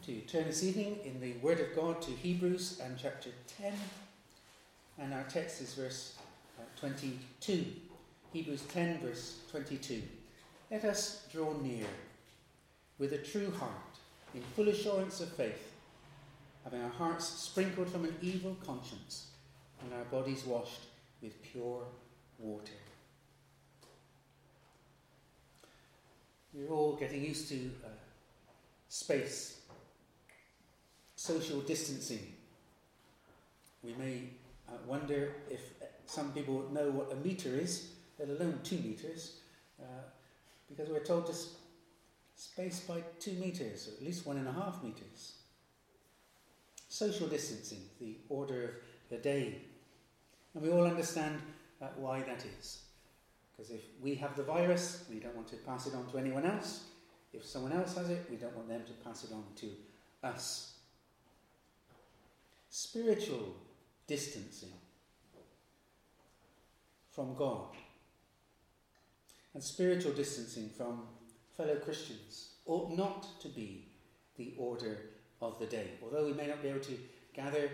to turn this evening in the Word of God to Hebrews and chapter 10, and our text is verse 22. Hebrews 10 verse 22. Let us draw near with a true heart in full assurance of faith, having our hearts sprinkled from an evil conscience and our bodies washed with pure water. We're all getting used to space, social distancing. We may wonder if some people know what a metre is, let alone 2 metres, because we're told to space by 2 metres, or at least 1.5 metres. Social distancing, the order of the day. And we all understand why that is. Because if we have the virus, we don't want to pass it on to anyone else. If someone else has it, we don't want them to pass it on to us. Spiritual distancing from God and spiritual distancing from fellow Christians ought not to be the order of the day. Although we may not be able to gather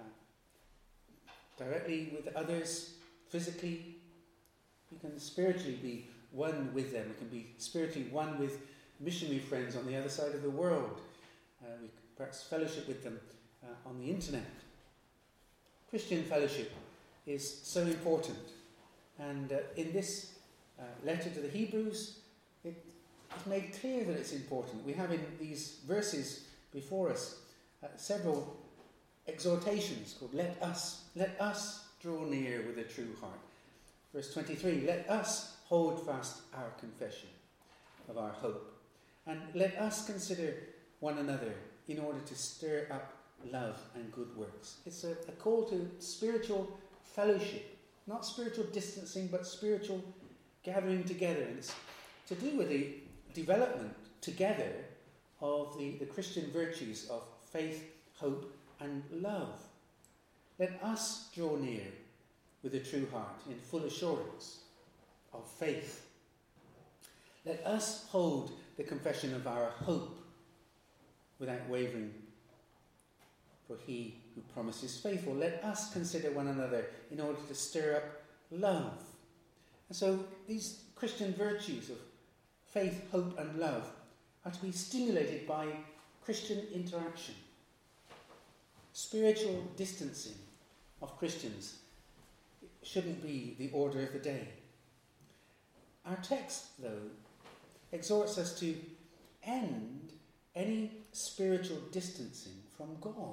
directly with others physically, we can spiritually be one with them. We can be spiritually one with missionary friends on the other side of the world. We perhaps fellowship with them on the internet. Christian fellowship is so important. And in this letter to the Hebrews, it's made clear that it's important. We have in these verses before us several exhortations called let us draw near with a true heart. Verse 23, let us hold fast our confession of our hope, and let us consider one another in order to stir up love and good works. It's a call to spiritual fellowship, not spiritual distancing, but spiritual gathering together. And it's to do with the development together of the Christian virtues of faith, hope, and love. Let us draw near with a true heart in full assurance of faith. Let us hold the confession of our hope without wavering, for he who promises faithful. Let us consider one another in order to stir up love. And so these Christian virtues of faith, hope and love are to be stimulated by Christian interaction. Spiritual distancing of Christians shouldn't be the order of the day. Our text, though, exhorts us to end any spiritual distancing from God.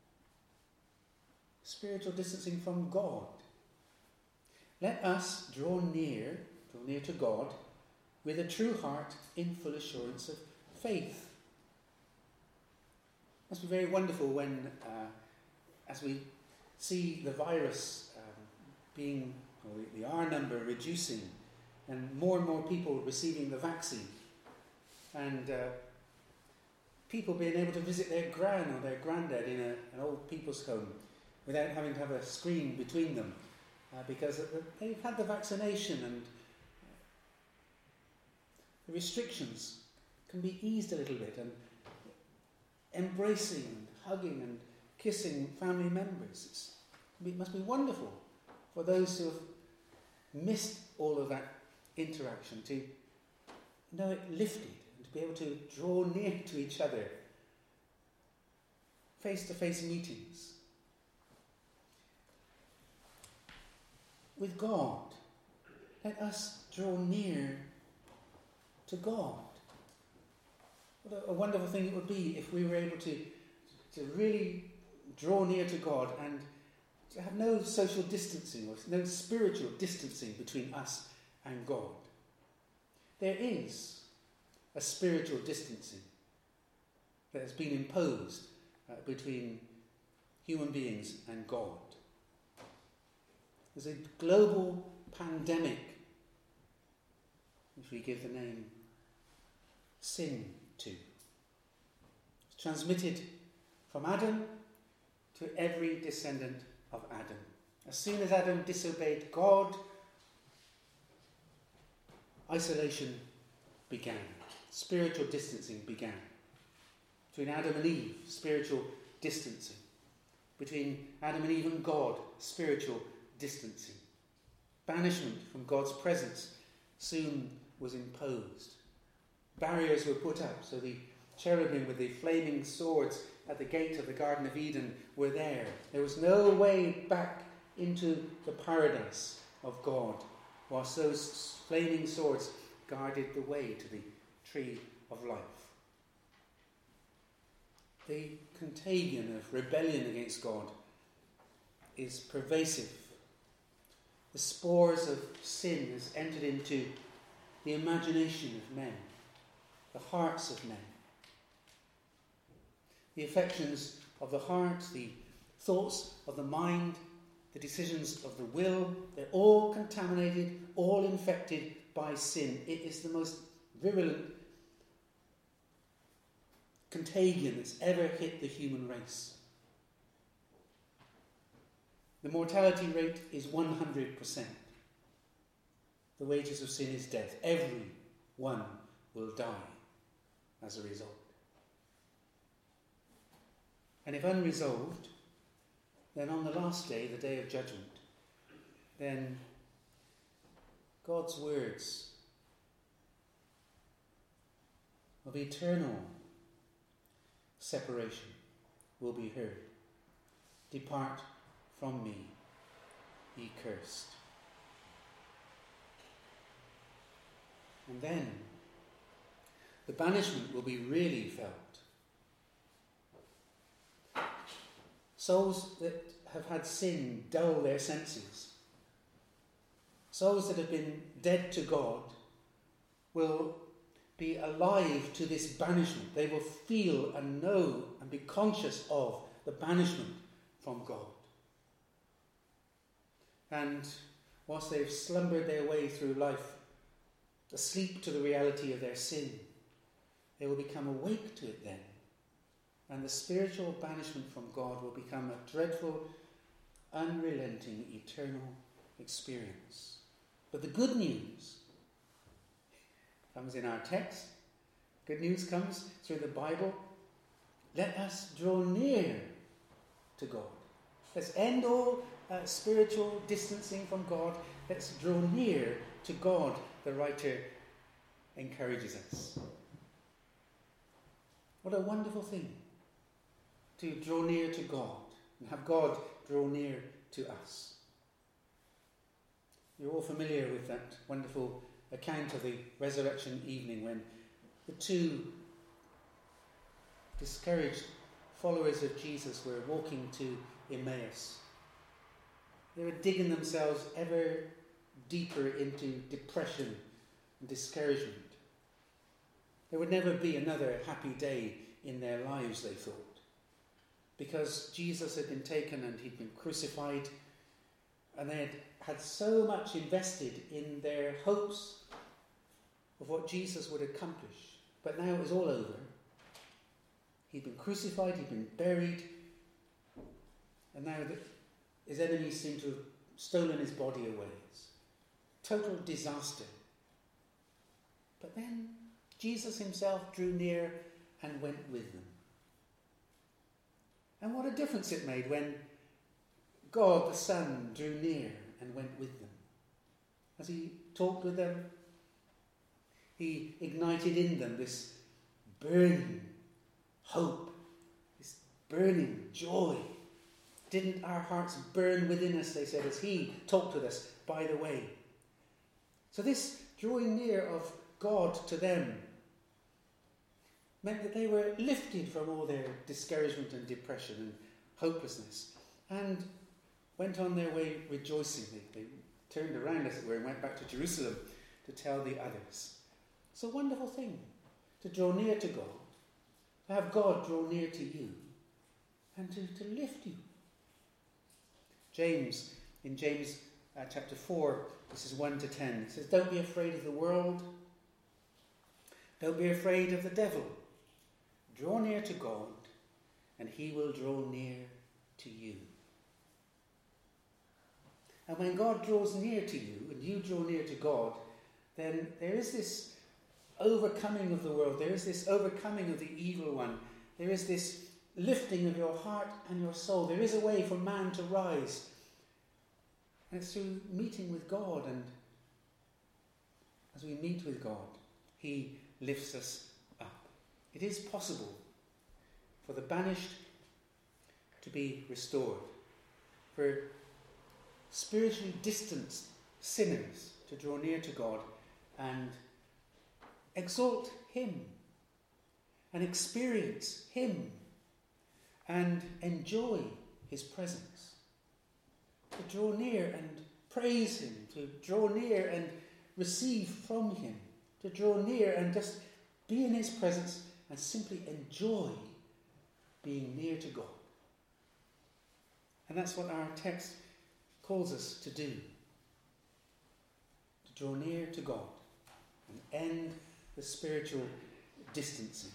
Spiritual distancing from God. Let us draw near to God with a true heart in full assurance of faith. It must be very wonderful when, as we see the virus or the R number reducing, and more people receiving the vaccine, and people being able to visit their gran or their granddad in an old people's home without having to have a screen between them, because they've had the vaccination, and the restrictions can be eased a little bit, and embracing and hugging and kissing family members. It must be wonderful for those who have missed all of that interaction to know it lifted and to be able to draw near to each other. Face-to-face meetings. With God, let us draw near to God. What a wonderful thing it would be if we were able to really draw near to God and to have no social distancing or no spiritual distancing between us and God. There is a spiritual distancing that has been imposed between human beings and God. There's a global pandemic, which we give the name sin to. It's transmitted from Adam to every descendant of Adam. As soon as Adam disobeyed God, isolation began. Spiritual distancing began. between Adam and Eve, spiritual distancing. Between Adam and Eve and God, spiritual distancing. Banishment from God's presence soon was imposed. Barriers were put up, so the cherubim with the flaming swords at the gate of the Garden of Eden were there. There was no way back into the paradise of God, whilst those flaming swords guarded the way to the tree of life. The contagion of rebellion against God is pervasive. The spores of sin has entered into the imagination of men, the hearts of men. The affections of the heart, the thoughts of the mind, the decisions of the will, they're all contaminated, all infected by sin. It is the most virulent contagion that's ever hit the human race. The mortality rate is 100%. The wages of sin is death. Everyone will die as a result. And if unresolved, then on the last day, the day of judgment, then God's words of eternal separation will be heard. Depart from me, ye cursed. And then the banishment will be really felt. Souls that have had sin dull their senses. Souls that have been dead to God will be alive to this banishment. They will feel and know and be conscious of the banishment from God. And whilst they've slumbered their way through life, asleep to the reality of their sin, they will become awake to it then. And the spiritual banishment from God will become a dreadful, unrelenting, eternal experience. But the good news comes in our text. Good news comes through the Bible. Let us draw near to God. Let's end all spiritual distancing from God. Let's draw near to God, the writer encourages us. What a wonderful thing to draw near to God and have God draw near to us. You're all familiar with that wonderful account of the resurrection evening when the two discouraged followers of Jesus were walking to Emmaus. They were digging themselves ever deeper into depression and discouragement. There would never be another happy day in their lives, they thought, because Jesus had been taken and he'd been crucified, and they had so much invested in their hopes of what Jesus would accomplish. But now it was all over. He'd been crucified, he'd been buried, and now his enemies seem to have stolen his body away. It's total disaster. But then Jesus himself drew near and went with them. And what a difference it made when God the Son drew near and went with them. As he talked with them, he ignited in them this burning hope, this burning joy. Didn't our hearts burn within us, they said, as he talked with us by the way. So this drawing near of God to them meant that they were lifted from all their discouragement and depression and hopelessness and went on their way rejoicing. They turned around, as it were, and went back to Jerusalem to tell the others. It's a wonderful thing to draw near to God, to have God draw near to you and to lift you. James, in James chapter 4, verses 1 to 10, it says, "Don't be afraid of the world. Don't be afraid of the devil. Draw near to God, and he will draw near to you." And when God draws near to you, and you draw near to God, then there is this overcoming of the world. There is this overcoming of the evil one There is this lifting of your heart and your soul. There is a way for man to rise. And it's through meeting with God, and as we meet with God, he lifts us up. It is possible for the banished to be restored, for spiritually distant sinners to draw near to God and exalt him and experience him and enjoy his presence, to draw near and praise him, to draw near and receive from him, to draw near and just be in his presence and simply enjoy being near to God. And that's what our text calls us to do. To draw near to God and end the spiritual distancing.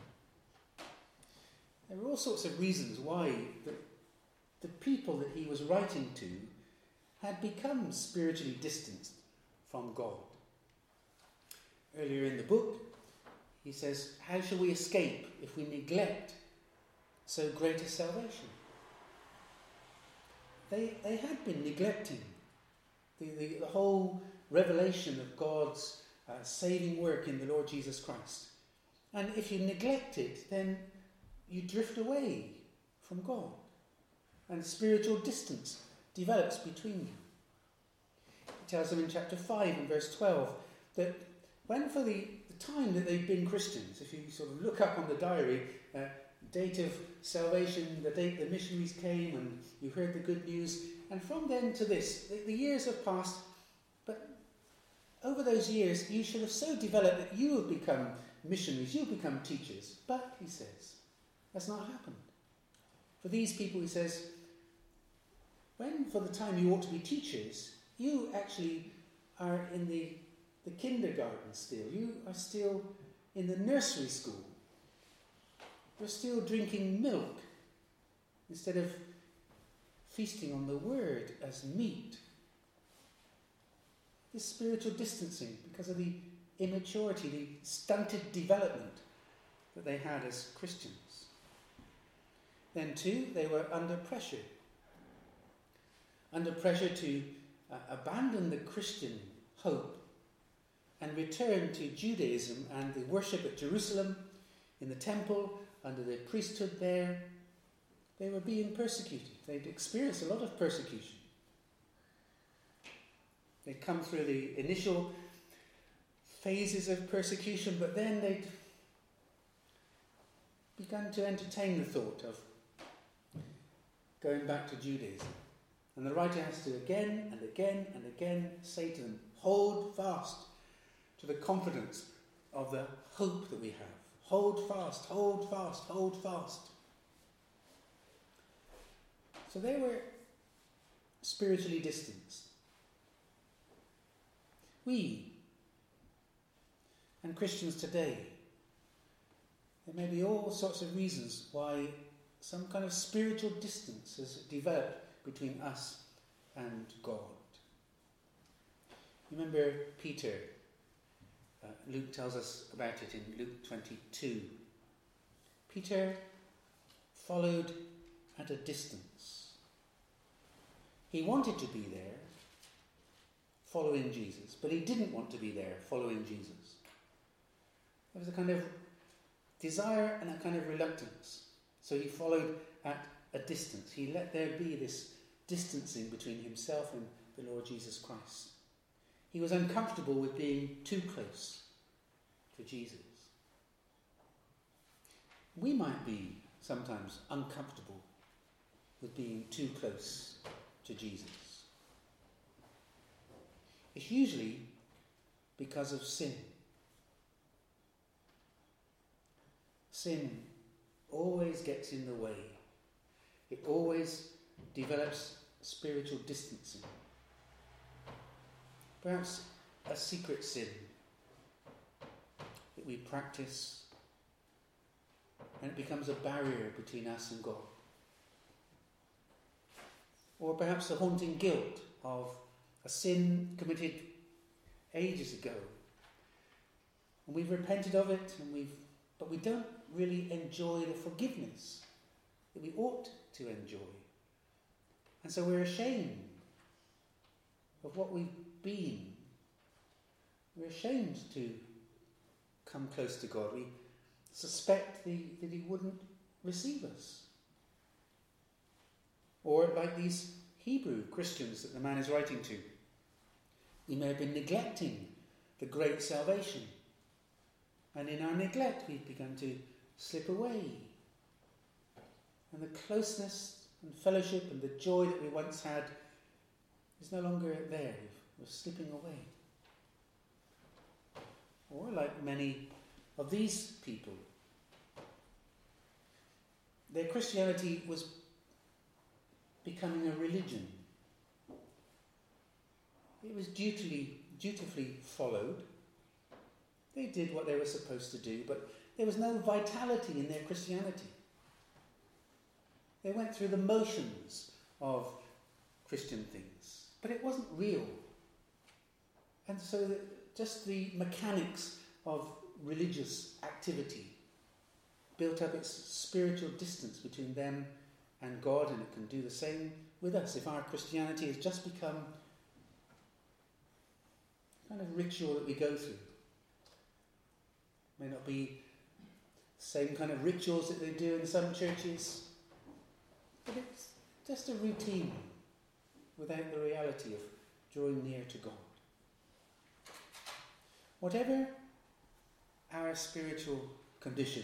There were all sorts of reasons why the people that he was writing to had become spiritually distanced from God. Earlier in the book, he says, how shall we escape if we neglect so great a salvation? They had been neglecting the whole revelation of God's saving work in the Lord Jesus Christ. And if you neglect it, then you drift away from God. And spiritual distance develops between you. He tells them in chapter 5 and verse 12 that when for the time that they've been Christians, if you sort of look up on the diary, date of salvation, the date the missionaries came and you heard the good news, and from then to this, the years have passed, but over those years you should have so developed that you have become missionaries, you have become teachers. But, he says, that's not happened. For these people, he says, when for the time you ought to be teachers, you actually are in the kindergarten still. You are still in the nursery school. You're still drinking milk instead of feasting on the word as meat. This spiritual distancing because of the immaturity, the stunted development that they had as Christians. Then too, they were under pressure. Under pressure to abandon the Christian hope and return to Judaism and the worship at Jerusalem, in the temple, under the priesthood there. They were being persecuted. They'd experienced a lot of persecution. They'd come through the initial phases of persecution, but then they'd begun to entertain the thought of going back to Judaism. And the writer has to again and again and again say to them, hold fast to the confidence of the hope that we have. Hold fast, hold fast, hold fast. So they were spiritually distanced. We, and Christians today, there may be all sorts of reasons why some kind of spiritual distance has developed between us and God. Remember Peter? Luke tells us about it in Luke 22. Peter followed at a distance. He wanted to be there, following Jesus, but he didn't want to be there, following Jesus. There was a kind of desire and a kind of reluctance. So he followed at a distance. He let there be this distancing between himself and the Lord Jesus Christ. He was uncomfortable with being too close to Jesus. We might be sometimes uncomfortable with being too close to Jesus. It's usually because of sin. Sin always gets in the way. It always develops spiritual distancing. Perhaps a secret sin that we practice, and it becomes a barrier between us and God. Or perhaps the haunting guilt of a sin committed ages ago, and we've repented of it, and we've but we don't really enjoy the forgiveness that we ought to enjoy. And so we're ashamed of what we've been. We're ashamed to come close to God. We suspect that he wouldn't receive us. Or like these Hebrew Christians that the man is writing to, we may have been neglecting the great salvation. And in our neglect, we've begun to slip away. And the closeness and fellowship and the joy that we once had is no longer there. We're slipping away. Or like many of these people, their Christianity was becoming a religion. It was dutifully followed. They did what they were supposed to do, but there was no vitality in their Christianity. They went through the motions of Christian things, but it wasn't real. And so just the mechanics of religious activity built up its spiritual distance between them and God, and it can do the same with us if our Christianity has just become kind of ritual that we go through. It may not be the same kind of rituals that they do in some churches, but it's just a routine without the reality of drawing near to God. Whatever our spiritual condition,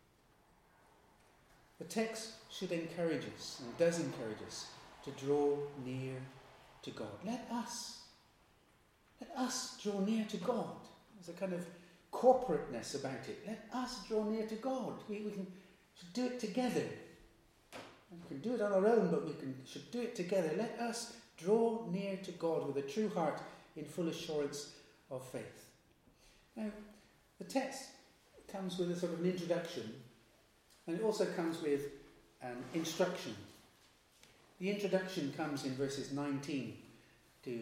the text should encourage us, and does encourage us, to draw near to God. Let us draw near to God. There's a kind of corporateness about it. Let us draw near to God. We should do it together. And we can do it on our own, but should do it together. Let us draw near to God with a true heart in full assurance of faith. Now, the text comes with a sort of an introduction, and it also comes with an instruction. The introduction comes in verses 19 to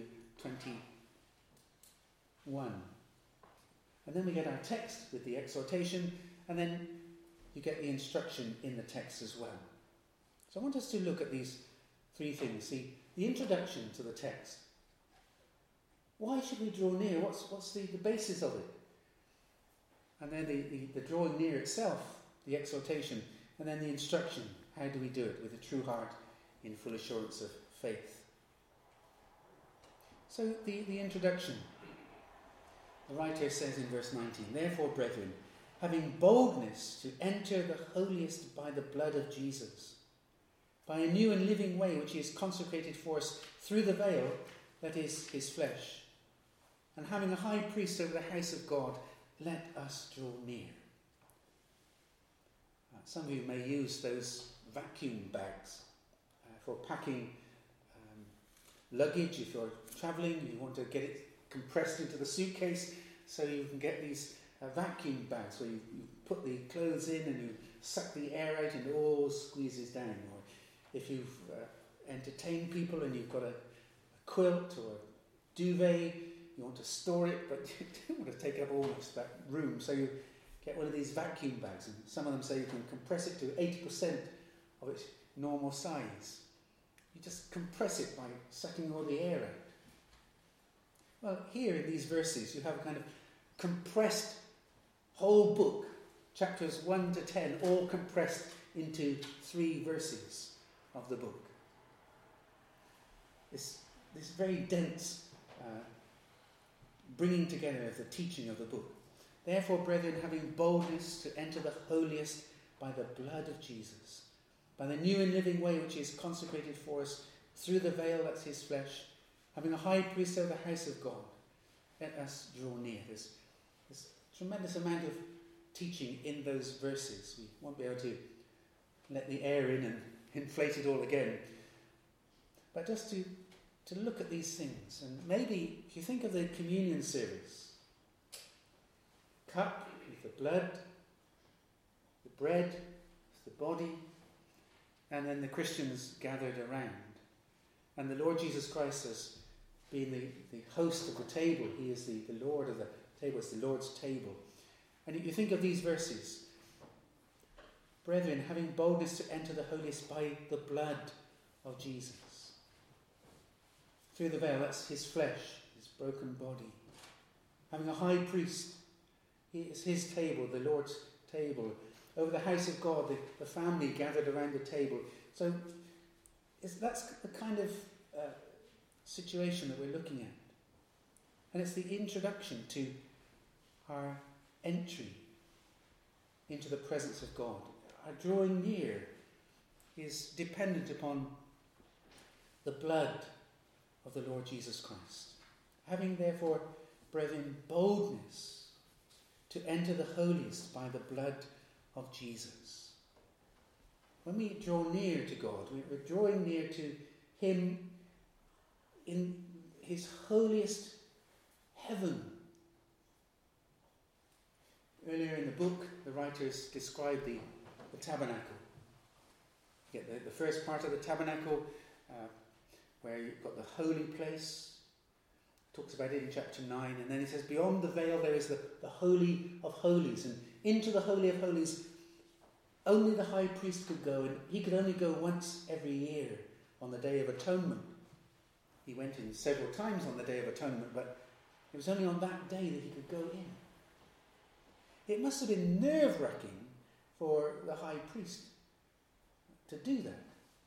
21. And then we get our text with the exhortation, and then you get the instruction in the text as well. So I want us to look at these three things. The introduction to the text. Why should we draw near? What's the basis of it? And then the drawing near itself, the exhortation, and then the instruction. How do we do it with a true heart in full assurance of faith? So the introduction. The writer says in verse 19, "Therefore, brethren, having boldness to enter the holiest by the blood of Jesus, by a new and living way which he has consecrated for us through the veil, that is his flesh, and having a high priest over the house of God, let us draw near." Some of you may use those vacuum bags for packing luggage. If you're travelling, you want to get it compressed into the suitcase, so you can get these vacuum bags where you put the clothes in and you suck the air out and it all squeezes down. Or if you've entertained people and you've got a quilt or a duvet, you want to store it, but you don't want to take up all that room, so you get one of these vacuum bags, and some of them say you can compress it to 80% of its normal size. You just compress it by sucking all the air out. Well, here in these verses you have a kind of compressed whole book, chapters 1 to 10, all compressed into 3 verses of the book. This very dense bringing together of the teaching of the book. "Therefore, brethren, having boldness to enter the holiest by the blood of Jesus, by the new and living way which he has consecrated for us through the veil, that's his flesh, having a high priest over the house of God, let us draw near." There's a tremendous amount of teaching in those verses. We won't be able to let the air in and inflate it all again. But just to look at these things, and maybe if you think of the communion service, cup with the blood, the bread with the body, and then the Christians gathered around. And the Lord Jesus Christ as being the host of the table. He is the Lord of the table. It's the Lord's table. And you think of these verses, brethren, having boldness to enter the holiest by the blood of Jesus. Through the veil, that's his flesh, his broken body. Having a high priest, it's his table, the Lord's table. Over the house of God, the family gathered around the table. So that's the kind of situation that we're looking at. And it's the introduction to our entry into the presence of God. Our drawing near is dependent upon the blood of the Lord Jesus Christ. Having therefore, brethren, boldness to enter the holiest by the blood of Jesus. When we draw near to God, we're drawing near to him in his holiest heaven. Earlier in the book, the writers described the tabernacle. You get the first part of the tabernacle, where you've got the holy place. Talks about it in chapter 9, and then he says, beyond the veil there is the Holy of Holies, and into the Holy of Holies only the high priest could go, and he could only go once every year on the Day of Atonement. He went in several times on the Day of Atonement, but it was only on that day that he could go in. It must have been nerve-wracking for the high priest to do that.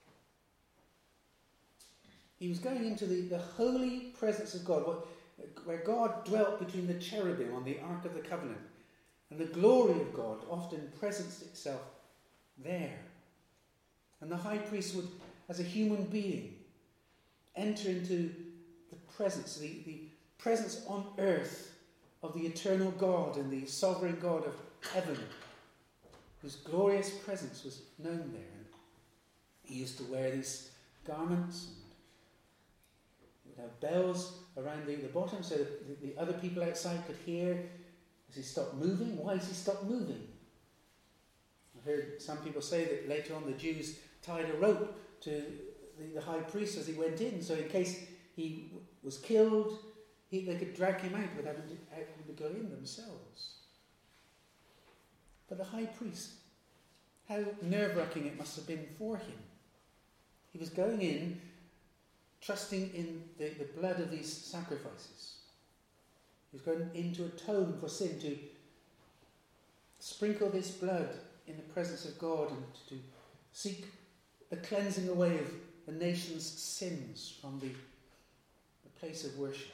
He was going into the holy presence of God, where God dwelt between the cherubim on the Ark of the Covenant. And the glory of God often presenced itself there. And the high priest would, as a human being, enter into the presence, the presence on earth of the eternal God and the sovereign God of heaven, whose glorious presence was known there. And he used to wear these garments, and he would have bells around the bottom so that the other people outside could hear. Has he stopped moving? Why has he stopped moving? I've heard some people say that later on the Jews tied a rope to the high priest as he went in, so in case he was killed, they could drag him out without having to go in themselves. But the high priest, how nerve-wracking it must have been for him. He was going in, trusting in the blood of these sacrifices. He was going in to atone for sin, to sprinkle this blood in the presence of God and to seek the cleansing away of the nation's sins from the place of worship.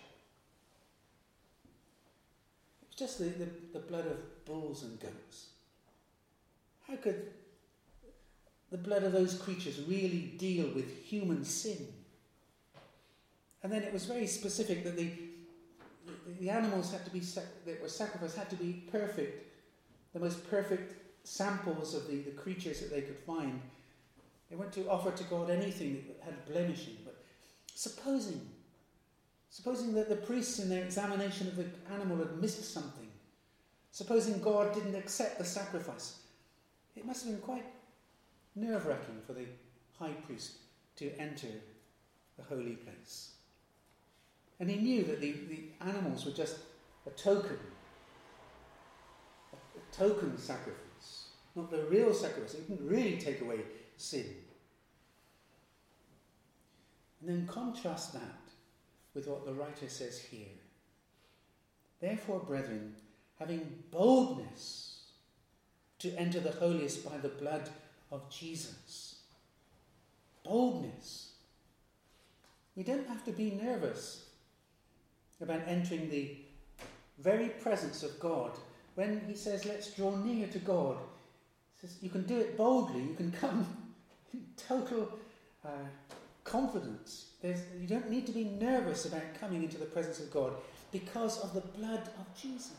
It was just the blood of bulls and goats. How could the blood of those creatures really deal with human sin? And then it was very specific that the animals had to be that were sacrificed had to be perfect, the most perfect samples of the creatures that they could find. They weren't to offer to God anything that had blemishing. But supposing that the priests in their examination of the animal had missed something, supposing God didn't accept the sacrifice, it must have been quite nerve-wracking for the high priest to enter the holy place. And he knew that the animals were just a token sacrifice, not the real sacrifice. It didn't really take away sin. And then contrast that with what the writer says here. Therefore, brethren, having boldness to enter the holiest by the blood of Jesus. Boldness. We don't have to be nervous about entering the very presence of God. When he says, let's draw near to God, he says, you can do it boldly. You can come in total confidence. You don't need to be nervous about coming into the presence of God because of the blood of Jesus.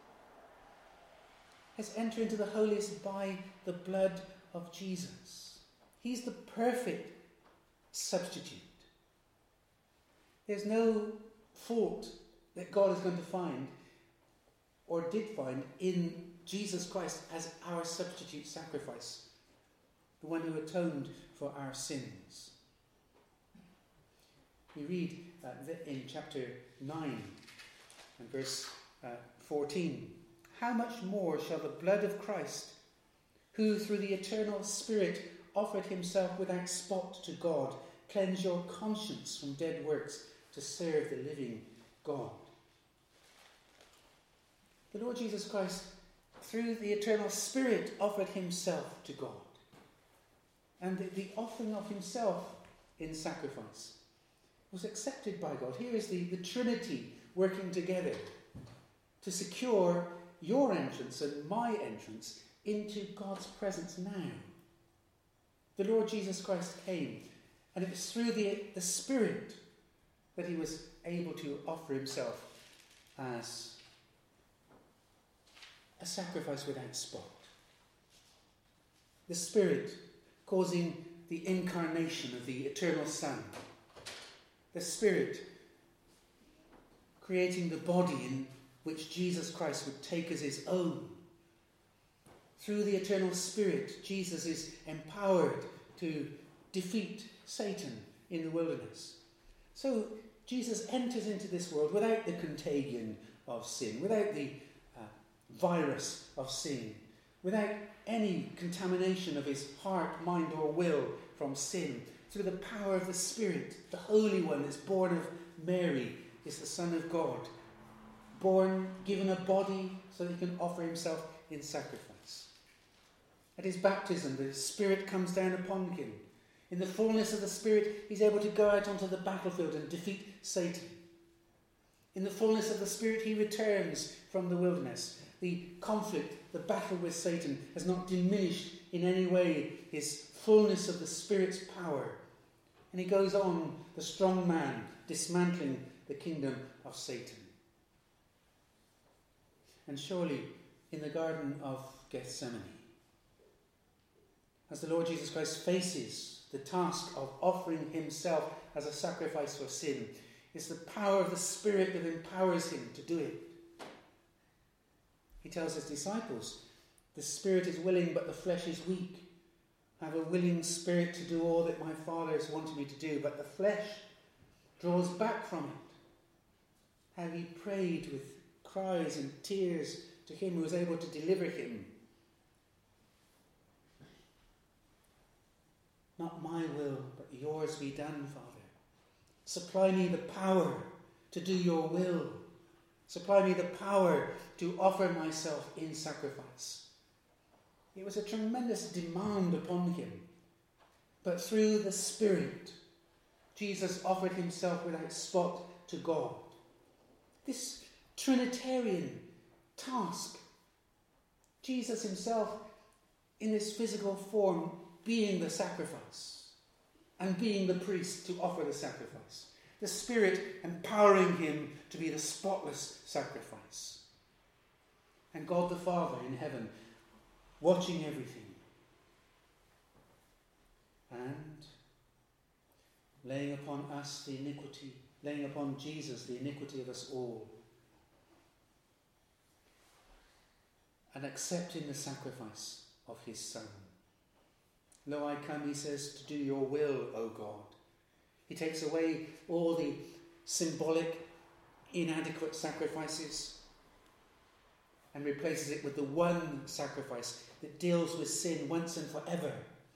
Let's enter into the holiest by the blood of Jesus. He's the perfect substitute. There's no fault that God is going to find or did find in Jesus Christ as our substitute sacrifice, the one who atoned for our sins. We read in chapter 9 and verse 14, how much more shall the blood of Christ, who through the eternal Spirit offered himself without spot to God, cleanse your conscience from dead works to serve the living God. The Lord Jesus Christ, through the eternal Spirit, offered himself to God. And the offering of himself in sacrifice was accepted by God. Here is the Trinity working together to secure your entrance and my entrance into God's presence now. The Lord Jesus Christ came, and it was through the Spirit that he was able to offer himself as a sacrifice without spot. The Spirit causing the incarnation of the eternal Son. The Spirit creating the body in which Jesus Christ would take as his own. Through the eternal Spirit, Jesus is empowered to defeat Satan in the wilderness. So Jesus enters into this world without the contagion of sin, without the virus of sin, without any contamination of his heart, mind or will from sin. Through the power of the Spirit, the Holy One is born of Mary, is the Son of God, born, given a body so that he can offer himself in sacrifice. At his baptism, the Spirit comes down upon him. In the fullness of the Spirit, he's able to go out onto the battlefield and defeat Satan. In the fullness of the Spirit, he returns from the wilderness. The conflict, the battle with Satan has not diminished in any way his fullness of the Spirit's power. And he goes on, the strong man, dismantling the kingdom of Satan. And surely, in the Garden of Gethsemane, as the Lord Jesus Christ faces the task of offering himself as a sacrifice for sin, it's the power of the Spirit that empowers him to do it. He tells his disciples, the Spirit is willing, but the flesh is weak. I have a willing spirit to do all that my Father has wanted me to do, but the flesh draws back from it. How he prayed with cries and tears to him who was able to deliver him. Not my will, but yours be done, Father. Supply me the power to do your will. Supply me the power to offer myself in sacrifice. It was a tremendous demand upon him. But through the Spirit, Jesus offered himself without spot to God. This Trinitarian task, Jesus himself in this physical form being the sacrifice and being the priest to offer the sacrifice. The Spirit empowering him to be the spotless sacrifice. And God the Father in heaven watching everything and laying upon us the iniquity, laying upon Jesus the iniquity of us all, and accepting the sacrifice of his Son. Lo, I come, he says, to do your will, O God. He takes away all the symbolic, inadequate sacrifices and replaces it with the one sacrifice that deals with sin once and forever.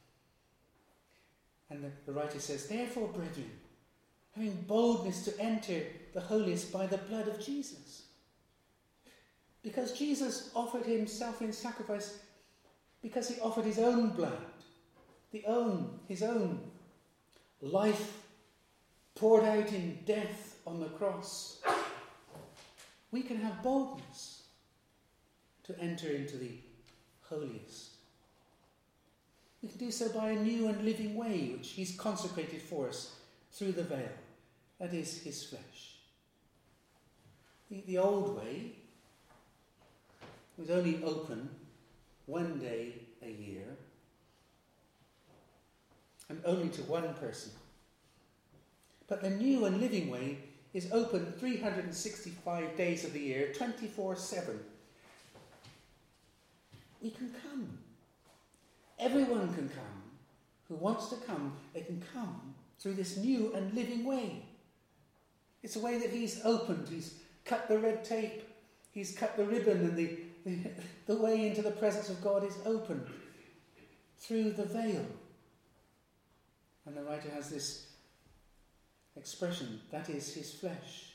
And the writer says, therefore, brethren, having boldness to enter the holiest by the blood of Jesus. Because Jesus offered himself in sacrifice, because he offered his own blood, his own life poured out in death on the cross, we can have boldness to enter into the holiest. We can do so by a new and living way which he's consecrated for us through the veil, that is his flesh. The old way was only open one day a year and only to one person. But the new and living way is open 365 days of the year, 24/7. We can come. Everyone can come. Who wants to come, they can come through this new and living way. It's a way that he's opened. He's cut the red tape. He's cut the ribbon, and the way into the presence of God is open. through the veil. And the writer has this expression, that is his flesh.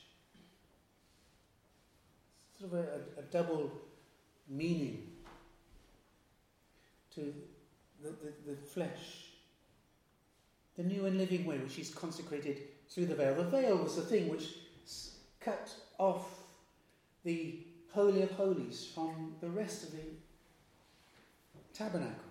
Sort of a double meaning to the flesh. The new and living way which he's consecrated through the veil. The veil was the thing which cut off the Holy of Holies from the rest of the tabernacle.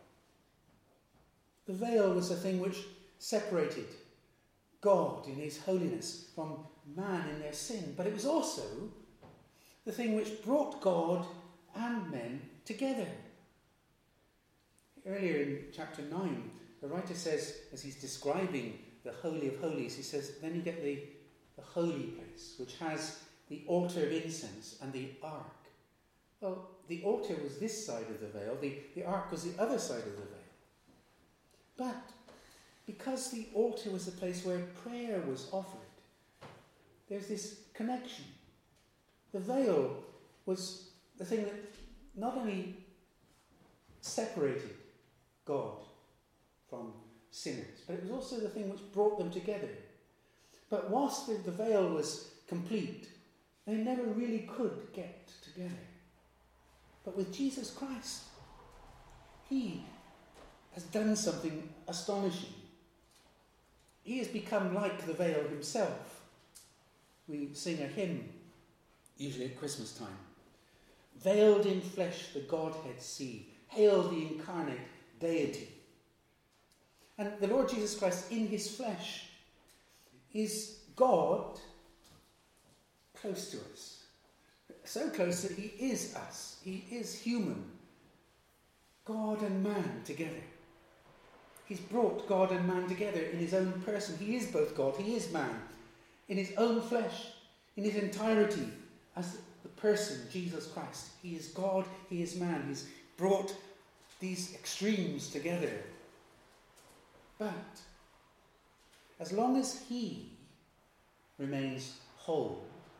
The veil was the thing which separated God in his holiness from man in their sin. But it was also the thing which brought God and men together. Earlier in chapter 9, the writer says, as he's describing the Holy of Holies, he says, then you get the holy place, which has the altar of incense and the ark. Well, the altar was this side of the veil, the ark was the other side of the veil. But because the altar was the place where prayer was offered, there's this connection. The veil was the thing that not only separated God from sinners, but it was also the thing which brought them together. But whilst the veil was complete, they never really could get together. But with Jesus Christ, he has done something astonishing. He has become like the veil himself. We sing a hymn, usually at Christmas time. Veiled in flesh the Godhead see, hail the incarnate deity. And the Lord Jesus Christ in his flesh is God close to us. So close that he is us. He is human. God and man together. He's brought God and man together in his own person. He is both God, he is man. In his own flesh, in his entirety, as the person, Jesus Christ. He is God, he is man. He's brought these extremes together. But as long as he remains whole,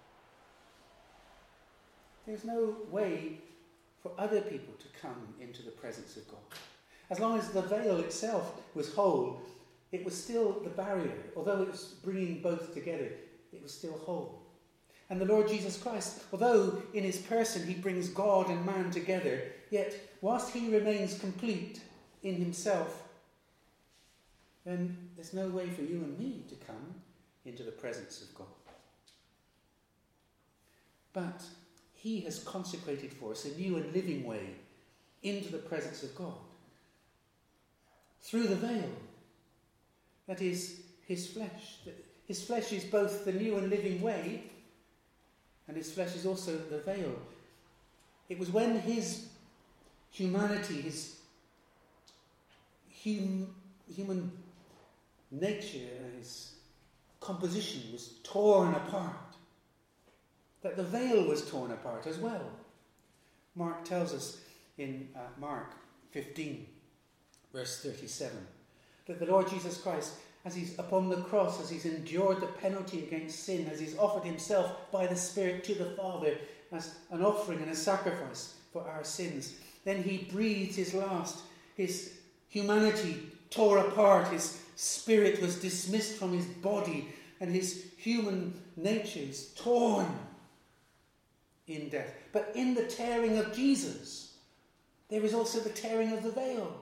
there's no way for other people to come into the presence of God. As long as the veil itself was whole, it was still the barrier. Although it was bringing both together, it was still whole. And the Lord Jesus Christ, although in his person he brings God and man together, yet whilst he remains complete in himself, then there's no way for you and me to come into the presence of God. But he has consecrated for us a new and living way into the presence of God. Through the veil. That is his flesh. His flesh is both the new and living way, and his flesh is also the veil. It was when his humanity, his human nature, his composition was torn apart, that the veil was torn apart as well. Mark tells us in Mark 15, verse 37, that the Lord Jesus Christ, as he's upon the cross, as he's endured the penalty against sin, as he's offered himself by the Spirit to the Father as an offering and a sacrifice for our sins, then he breathed his last. His humanity tore apart, his spirit was dismissed from his body, and his human nature is torn in death. But in the tearing of Jesus, there is also the tearing of the veil.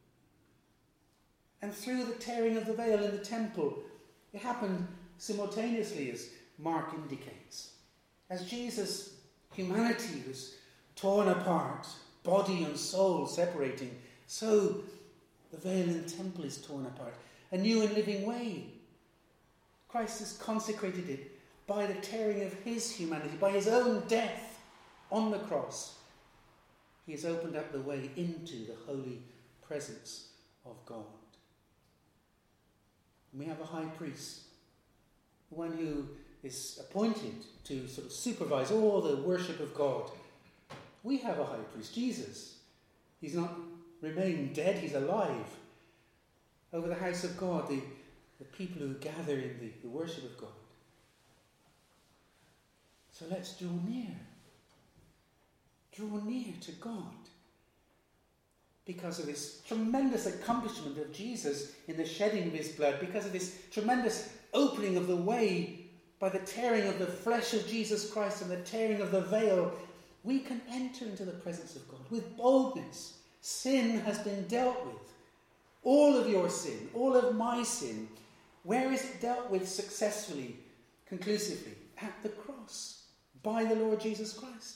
And through the tearing of the veil in the temple, it happened simultaneously, as Mark indicates. As Jesus' humanity was torn apart, body and soul separating, so the veil in the temple is torn apart. A new and living way. Christ has consecrated it by the tearing of his humanity, by his own death on the cross. He has opened up the way into the holy presence of God. We have a high priest, one who is appointed to sort of supervise all the worship of God. We have a high priest, Jesus. He's not remained dead, he's alive. Over the house of God, the people who gather in the worship of God. So let's draw near. Draw near to God. because of this tremendous accomplishment of Jesus in the shedding of his blood, because of this tremendous opening of the way by the tearing of the flesh of Jesus Christ and the tearing of the veil, we can enter into the presence of God with boldness. Sin has been dealt with. All of your sin, all of my sin, where is it dealt with successfully, conclusively? At the cross, by the Lord Jesus Christ.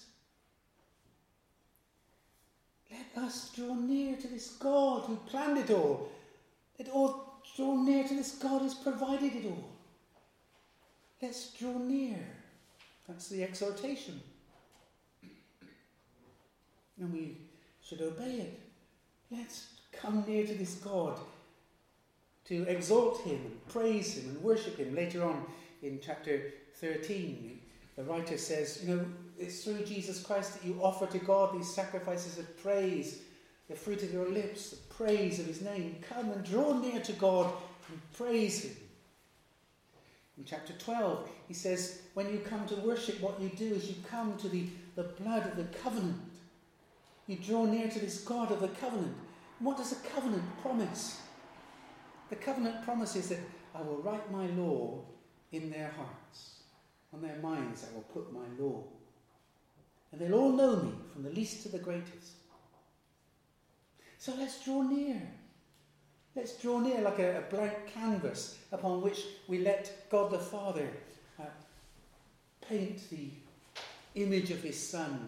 Let us draw near to this God who planned it all. Let all draw near to this God who's provided it all. Let's draw near. That's the exhortation. And we should obey it. Let's come near to this God to exalt him and praise him and worship him. Later on in chapter 13, the writer says, it's through Jesus Christ that you offer to God these sacrifices of praise, the fruit of your lips, the praise of his name. Come and draw near to God and praise him. In chapter 12, he says, when you come to worship, what you do is you come to the blood of the covenant. You draw near to this God of the covenant. And what does the covenant promise? The covenant promises that I will write my law in their hearts. On their minds I will put my law. And they'll all know me, from the least to the greatest. So let's draw near. Let's draw near like a blank canvas upon which we let God the Father paint the image of his Son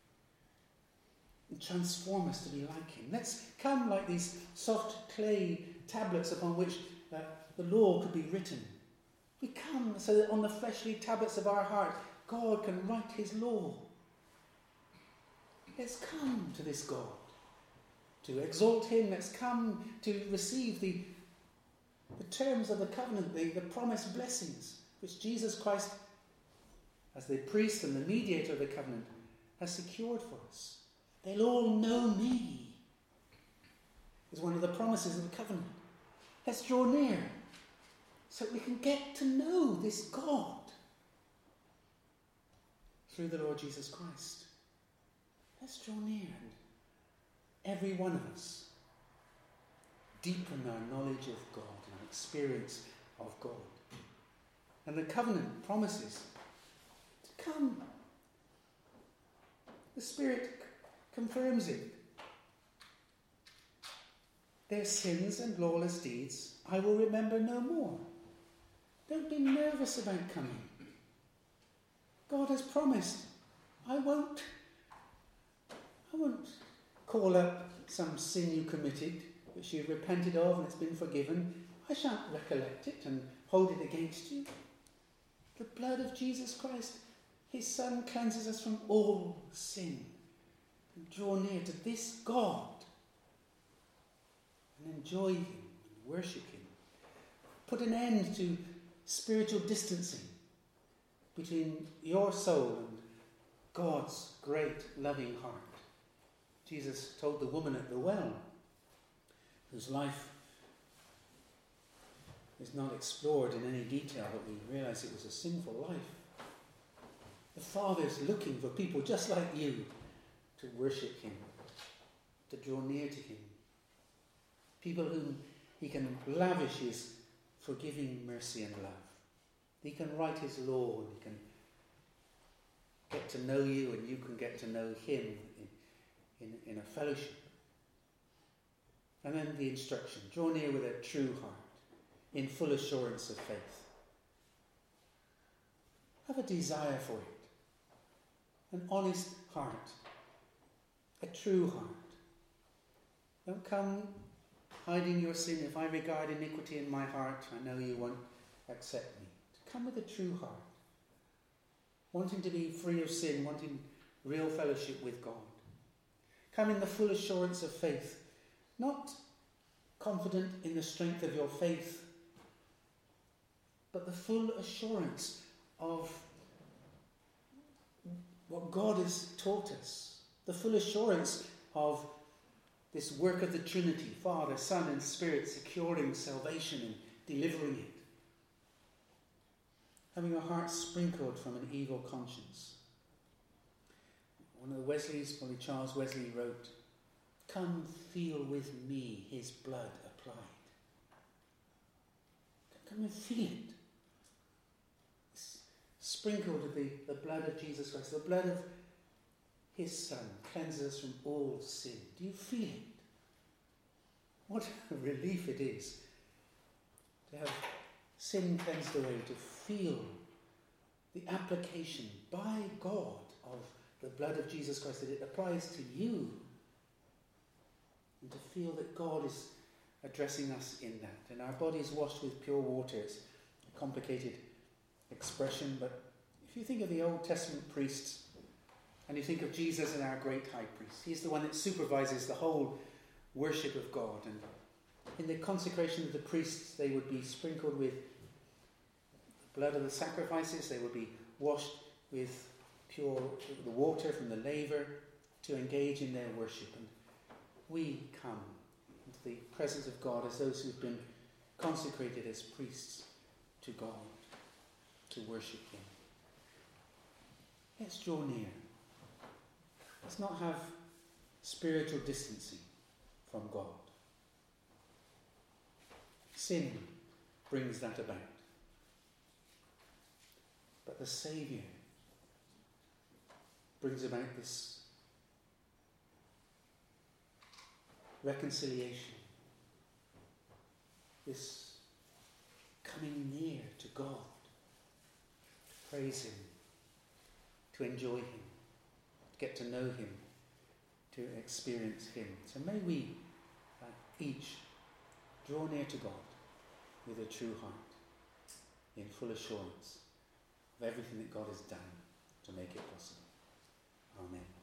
and transform us to be like him. Let's come like these soft clay tablets upon which the law could be written. We come so that on the fleshly tablets of our heart, God can write his law. Let's come to this God, to exalt him. Let's come to receive the terms of the covenant, the promised blessings, which Jesus Christ, as the priest and the mediator of the covenant, has secured for us. They'll all know me, is one of the promises of the covenant. Let's draw near so we can get to know this God through the Lord Jesus Christ. Let's draw near, and every one of us deepen our knowledge of God and our experience of God. And the covenant promises to come. The Spirit confirms it. Their sins and lawless deeds I will remember no more. Don't be nervous about coming. God has promised. I won't call up some sin you committed, which you've repented of and it's been forgiven. I shan't recollect it and hold it against you. The blood of Jesus Christ, his Son, cleanses us from all sin. And draw near to this God and enjoy him and worship him. Put an end to spiritual distancing between your soul and God's great loving heart. Jesus told the woman at the well, whose life is not explored in any detail, but we realize it was a sinful life. The Father's looking for people just like you to worship him, to draw near to him. People whom he can lavish his forgiving mercy and love. He can write his law, and he can get to know you, and you can get to know him in a fellowship. And then the instruction, draw near with a true heart, in full assurance of faith. Have a desire for it, an honest heart, a true heart. Don't come hiding your sin. If I regard iniquity in my heart, I know you won't accept me. Come with a true heart, wanting to be free of sin, wanting real fellowship with God. Come in the full assurance of faith, not confident in the strength of your faith, but the full assurance of what God has taught us, the full assurance of this work of the Trinity, Father, Son and Spirit, securing salvation and delivering it. Having a heart sprinkled from an evil conscience. One of the Wesleys, probably Charles Wesley, wrote, Come feel with me his blood applied. Come and feel it. It's sprinkled with the blood of Jesus Christ, the blood of his Son, cleanses us from all sin. Do you feel it? What a relief it is to have sin cleansed away, to feel the application by God of the blood of Jesus Christ, that it applies to you, and to feel that God is addressing us in that. And our body is washed with pure water. It's a complicated expression, but if you think of the Old Testament priests, and you think of Jesus as our great high priest, he's the one that supervises the whole worship of God. And in the consecration of the priests, they would be sprinkled with the blood of the sacrifices. They would be washed with the water from the laver to engage in their worship. And we come into the presence of God as those who've been consecrated as priests to God to worship him. Let's draw near. Let's not have spiritual distancing from God. Sin brings that about. But the Saviour brings about this reconciliation, this coming near to God, to praise him, to enjoy him, to get to know him, to experience him. So may we each draw near to God with a true heart, in full assurance of everything that God has done to make it possible. Amen.